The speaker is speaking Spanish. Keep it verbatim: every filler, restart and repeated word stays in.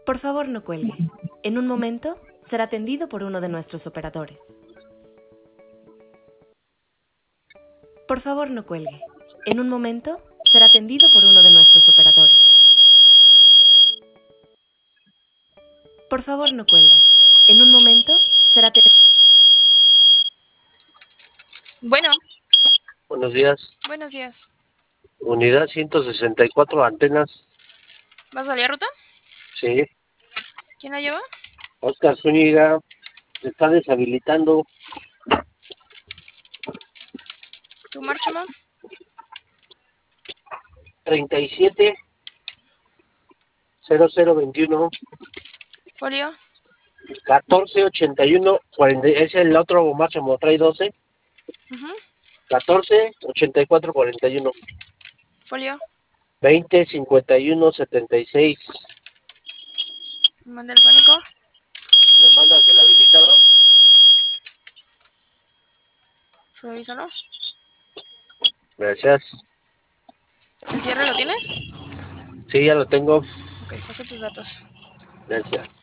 Por favor, no cuelgue. En un momento será atendido por uno de nuestros operadores. Por favor, no cuelgue. En un momento será atendido por uno de nuestros operadores. Por favor, no cuelgue. En un momento será atendido. Bueno, Buenos días. buenos días. Unidad ciento sesenta y cuatro, antenas. ¿Vas a salir a ruta? Sí. ¿Quién la lleva? Oscar Zúñiga se está deshabilitando. ¿Tu marcha, mamá? treinta y siete cero cero veintiuno. ¿Folio? catorce ochenta y uno cuarenta. Es el otro marcha, como trae doce. Uh-huh. catorce ochenta y cuatro cuarenta y uno. ¿Folio? veinte cincuenta y uno setenta y seis. ¿Manda el pánico? ¿Me mandas el habilitado? Revísalo. Gracias. ¿El cierre lo tienes? Sí, ya lo tengo. Ok, pasa tus datos. Gracias.